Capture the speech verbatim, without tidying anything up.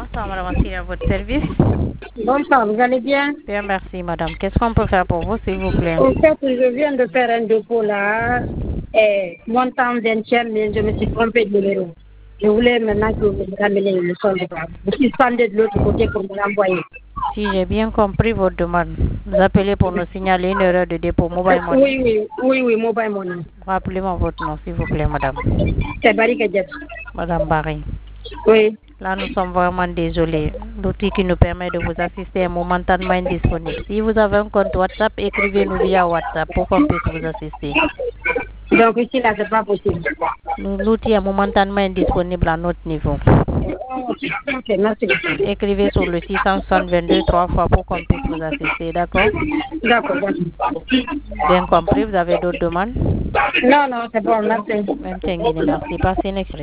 Bonsoir, madame, merci à votre service. Bonsoir, vous allez bien? Bien, merci, madame. Qu'est-ce qu'on peut faire pour vous, s'il vous plaît? Au fait, je viens de faire un dépôt là, et montant vingtième, mais je me suis trompé de numéro. Je voulais maintenant que vous ramenez le solde. Je suis standé de l'autre côté pour me l'envoyer. Si j'ai bien compris votre demande, vous appelez pour nous signaler une erreur de dépôt mobile money. Oui, oui, oui, oui, mobile money. Rappelez-moi votre nom, s'il vous plaît, madame. C'est Barry Kadjet. Madame Barry. Oui. Là, nous sommes vraiment désolés. L'outil qui nous permet de vous assister est momentanément indisponible. Si vous avez un compte WhatsApp, écrivez-nous via WhatsApp pour qu'on puisse vous assister. Donc ici, là, c'est pas possible. L'outil est momentanément indisponible à notre niveau. Ok, merci. Écrivez sur le six cent soixante-deux trois fois pour qu'on puisse vous assister, d'accord? D'accord. Bien compris, vous avez d'autres demandes? Non, non, c'est bon, merci. Même merci. Passez une excellente